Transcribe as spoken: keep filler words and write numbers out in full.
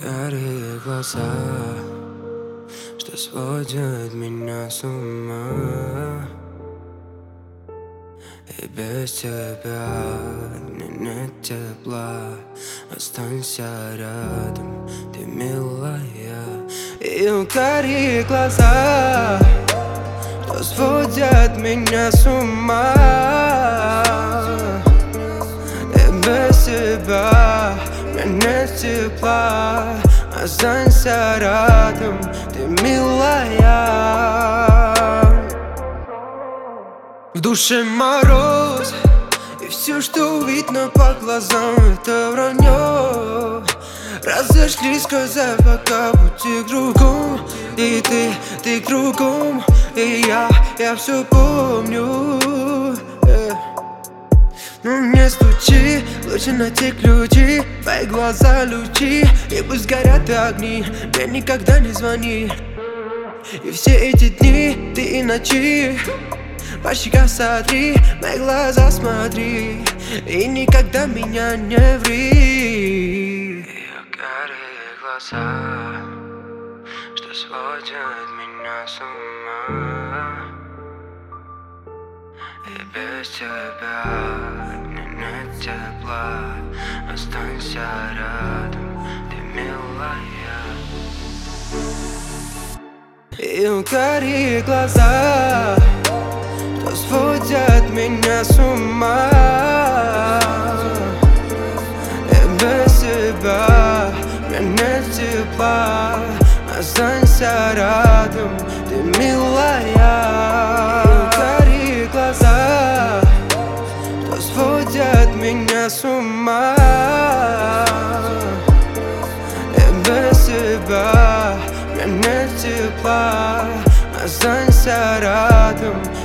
Карие глаза, что сводят меня с ума. И без тебя мне нет тепла. Останься рядом, ты милая. И карие глаза, что сводят меня с ума. И без тебя мне нет тепла. Останься рядом, ты милая. В душе мороз, и все, что видно по глазам, это вранье. Разошлись, сказав пока пути кругом. И ты, ты кругом, и я, я все помню. yeah. Ну не стучи, лучше найти ключи. Твои глаза лучи, и пусть горят огни. Мне никогда не звони. И все эти дни, ты и ночи, по щекам сотри, мои глаза смотри, и никогда меня не ври. Ее карие глаза, что сводят меня с ума. И без тебя мне нет тепла. Останься рядом, ты милая. Ее карие глаза, что сводят меня с ума. И без тебя мне нет тепла. Останься рядом, ты милая. И карие глаза, что сводят меня с ума. И без тебя мне нет тепла. Останься рядом,